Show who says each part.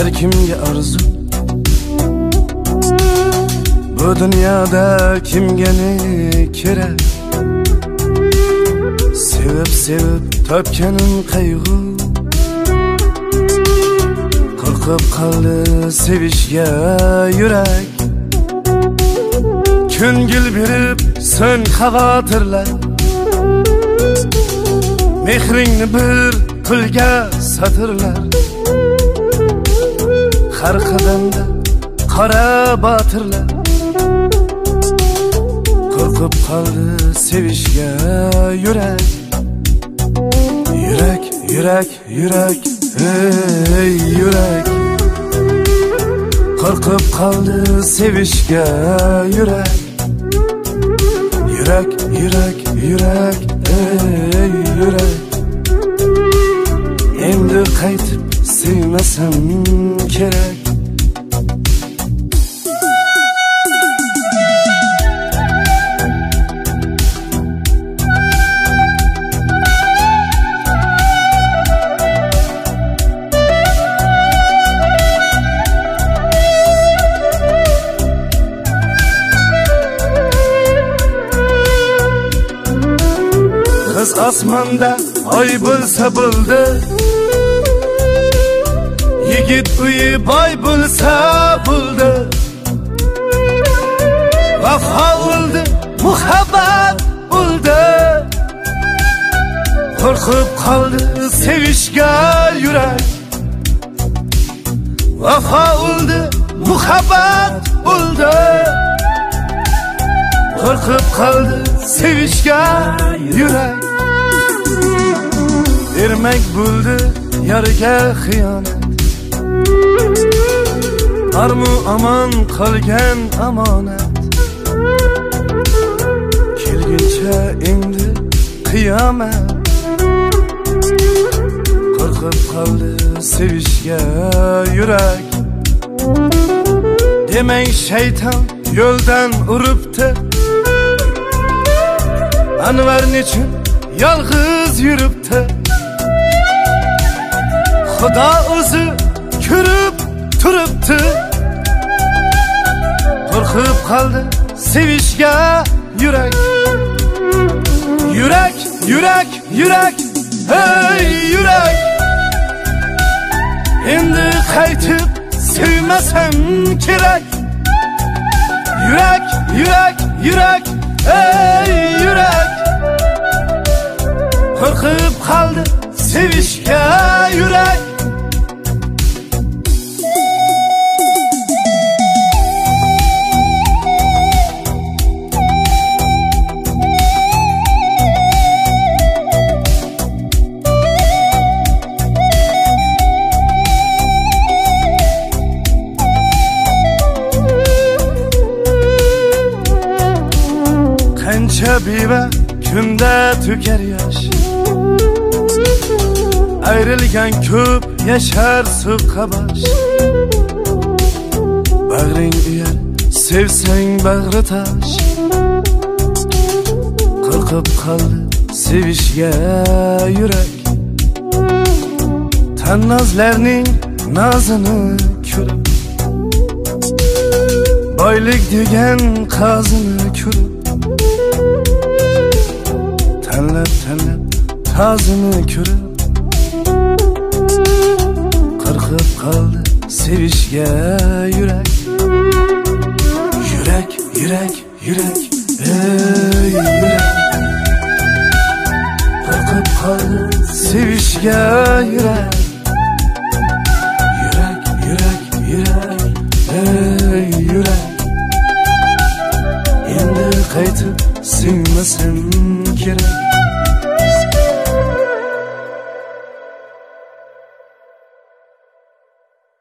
Speaker 1: har kimga arzu. Bu dunyoda kimga ne kerak? Sevib topganim qayg'u. Qo'rqib qoldi sevishga yurak. Ko'ngil berib so'ng xavotirlar. Mehringni bir pulga satirlar. Har qadamda qora botirlar. Qo'rqib qoldi sevishga yurak. Yurak, ey yurak. Qo'rqib qoldi sevishga yurak. Yurak, ey yurak. Endi qaytib sevmasam kerak. Kız osmonda oy bo'lsa bo'ldi. Yigit uyi boy bo'lsa bo'ldi. Vafo o'ldi, muhabbat o'ldi. Qo'rqib qoldi sevishga yurak. Vafo o'ldi, muhabbat o'ldi. Qo'rqib qoldi sevishga yurak. Ermak bo'ldi yarga xiyonat. Armu aman qolgan amonat. Kelguncha endi qiyomat. Qo'rqib qoldi sevishga yurak. Demang shayton yo'ldan uribdi. Anvar nechun yolg'iz yuribdi. Xudo o'zi ko'rib turibdi. Qo'rqib qoldi sevishga yurak. Yurak, ey yurak. Endi qaytib sevmasam kerak. Yurak, ey yurak. Qo'rqib qoldi sevishga yurak. Qancha beva kunda to'kar yosh. Ayrilgan ko'p yashar so'qqa bosh. Bag'ring uyar, sevsang bag'ri tosh. Qo'rqib qoldi sevishga yurak. Tannozlarning nozini ko'rib, boylik degan qozini ko'rib, tanlab tozini ko'rib, qo'rqib qoldi sevishga yurak. Yurak, ey yurak. Qo'rqib qoldi sevishga yurak. Yurak, ey yurak. Endi qaytib sevmasam kerak.